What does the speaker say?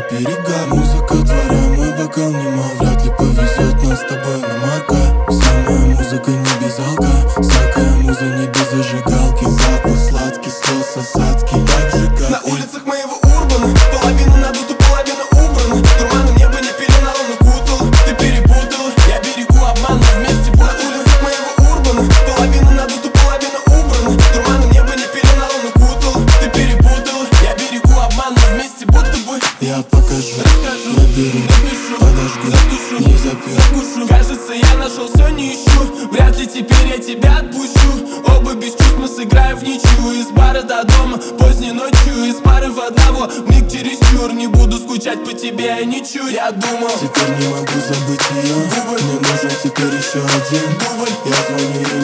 перегар. Музыка твоя, мой бокал немал. Вряд ли повезет нас с тобой на марка. Вся моя музыка не без алка. Всякая муза не без зажигалки. Запах сладкий, слез осадки. Так же как на улицах моего урбана. Половина надута, половина убрана. Туманом небо не пеленал, он укутал. Ты перепутала, я берегу обман, но вместе будто. На улицах моего урбана. Половина надута, половина убрана. Туманом небо не пеленал, он укутал. Ты перепутала, я берегу обман, но вместе будто бы. я покажу, Расскажу, наберу, напишу, подожгу, задушу, не запью. закушу. Кажется, я нашел все, не ищу. Вряд ли теперь я тебя отпущу. Оба без чувств мы сыграем в ничью. Из бара до дома, поздней ночью. Из пары в одного, миг чересчур. Не буду скучать по тебе, я не чую. Я думал, Теперь не могу забыть ее. Дубль. Мне нужен теперь еще один. Дубль. Я звоню ей